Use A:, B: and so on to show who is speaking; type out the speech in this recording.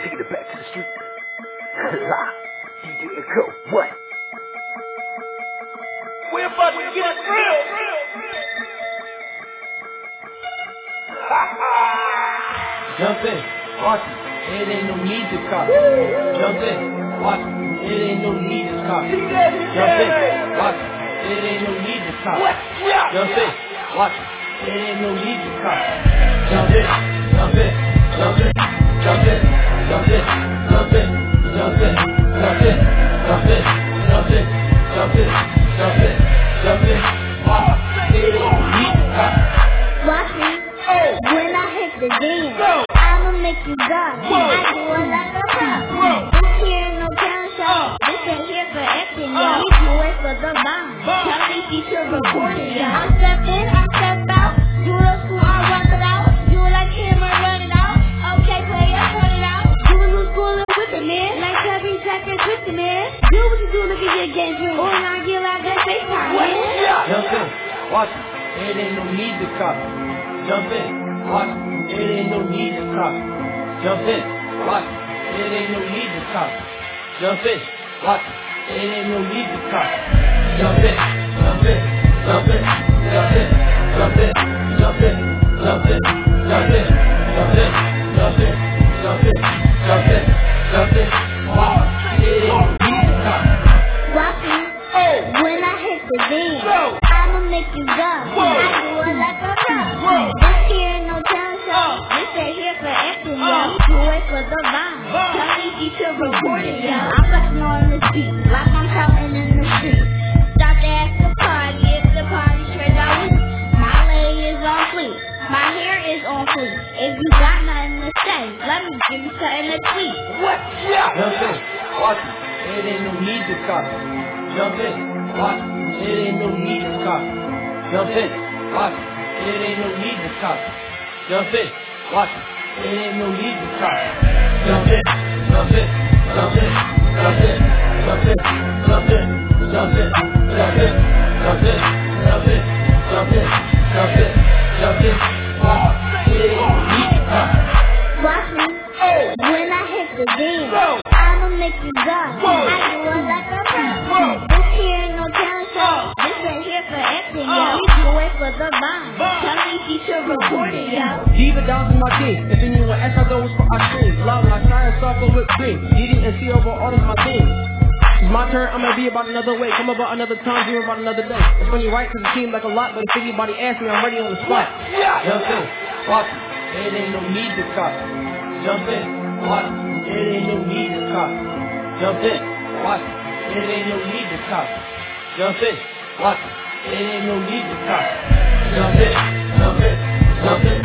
A: Taking it back to the street. DJ Echo, what?
B: We're about to get it real.
C: Jump in, watch it. It ain't no need to cop. Jump in, watch it. It ain't no need to cop. Jump in, watch it. It ain't no need to cop. Jump in, watch it. It ain't no need to cop. Jump in, jump in, jump in, jump in, jump in, jump in, jump in, jump in, jump in, jump in, jump in, jump in, jump in. It ain't no need to cop.
D: Watch me. When I hit the dance, I'ma make you dance. I do it like a pro. This here ain't no talent show. This ain't here for acting, yo. We do it for the bomb. Tell me teacher recording, yo. I step in, I step out. Do the school, I run it out. Do it like him, I run it out. Okay, player, turn it out. Do a new school and with the man. Like Kevin Jackson with the man. Do what you do, look at your game plan. Or not get like that FaceTime, man.
C: Jump in, watch it. It ain't no need to cop. Jump in, watch it. It ain't no need to cop. Jump in, watch it. It ain't no need to cop. Jump in, watch it. It ain't no need to cop. Jump in, jump in, jump in, jump in, jump in, jump in, jump in, jump in, jump in, jump in, jump in, jump in, jump in. Watch it. It ain't no need to cop.
D: Watch me. When I hit the dance, I'ma make you go. I do it like a pro. This here ain't no talent show. This ain't here for acting, yo. We do it for the bomb. Tell me teacher recording, yo. I'm flexing on this beat, like I'm shouting in the street. Start to ask the party if the party straight out weak. My leg is on fleek, my hair is on fleek. If you got nothing to say, let me give you something to tweet.
B: What? Yeah.
C: Jump in, watch it. It ain't no need to cop. Jump in, watch it. It ain't no need to cop. Jump in, watch it. It ain't no need to cop. Jump in, watch it. It ain't no need to cop. Jump in, jump in, jump in, jump in, jump in, jump in, jump in, jump in, jump in, jump in, jump in, jump in, jump in. It ain't no need to cop.
D: Watch me. When I hit the dance, I'ma make you go. I do it like a pro. This here ain't no talent show. This ain't here for acting, yo. We do it for the bomb. Tell me teacher recording, yo.
E: Diva downs in my team. If anyone asks, I go for our stream. Love like science, software with cream. DD and C over all of my team. It's my turn, I'ma be about another way. Come about another time, dream about another day. It's funny, right? Cause it seems like a lot, but if anybody asks me, I'm ready on the spot.
C: Jump in, watch it. It ain't no need to cop. Jump in, watch it. It ain't no need to cop. Jump in, watch it. It ain't no need to cop. Jump in, watch it. It ain't no need to cop. Jump in, jump in, jump in,